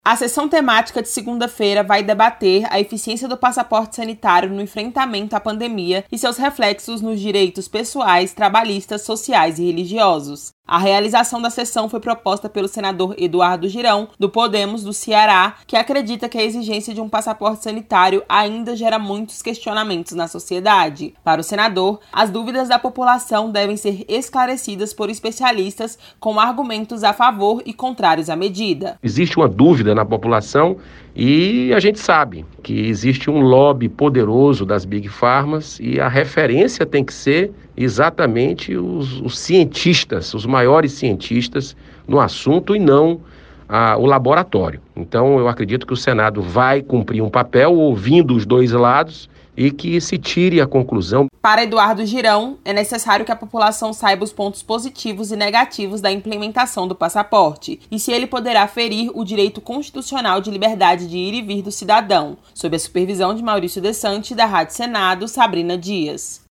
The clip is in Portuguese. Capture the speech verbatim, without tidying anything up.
A sessão temática de segunda-feira vai debater a eficiência do passaporte sanitário no enfrentamento à pandemia e seus reflexos nos direitos pessoais, trabalhistas, sociais e religiosos. A realização da sessão foi proposta pelo senador Eduardo Girão, do Podemos do Ceará, que acredita que a exigência de um passaporte sanitário ainda gera muitos questionamentos na sociedade. Para o senador, as dúvidas da população devem ser esclarecidas por especialistas com argumentos a favor e contrários à medida. Existe uma dúvida na população e a gente sabe que existe um lobby poderoso das Big Pharmas e a referência tem que ser exatamente os, os cientistas, os maiores cientistas no assunto e não a, o laboratório. Então eu acredito que o Senado vai cumprir um papel ouvindo os dois lados e que se tire a conclusão. Para Eduardo Girão, é necessário que a população saiba os pontos positivos e negativos da implementação do passaporte e se ele poderá ferir o direito constitucional de liberdade de ir e vir do cidadão, sob a supervisão de Maurício Desante, da Rádio Senado, Sabrina Dias.